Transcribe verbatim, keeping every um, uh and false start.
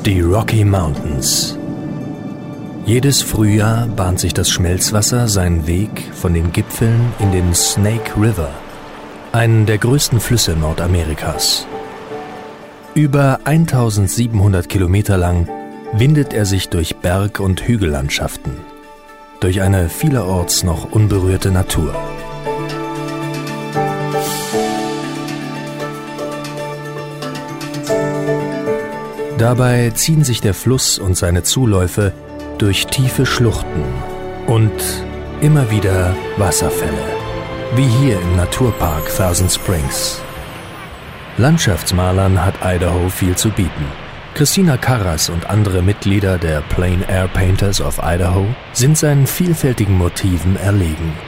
Die Rocky Mountains. Jedes Frühjahr bahnt sich das Schmelzwasser seinen Weg von den Gipfeln in den Snake River, einen der größten Flüsse Nordamerikas. Über eintausendsiebenhundert Kilometer lang windet er sich durch Berg- und Hügellandschaften, durch eine vielerorts noch unberührte Natur. Dabei ziehen sich der Fluss und seine Zuläufe durch tiefe Schluchten und immer wieder Wasserfälle, wie hier im Naturpark Thousand Springs. Landschaftsmalern hat Idaho viel zu bieten. Christina Karras und andere Mitglieder der Plein Air Painters of Idaho sind seinen vielfältigen Motiven erlegen.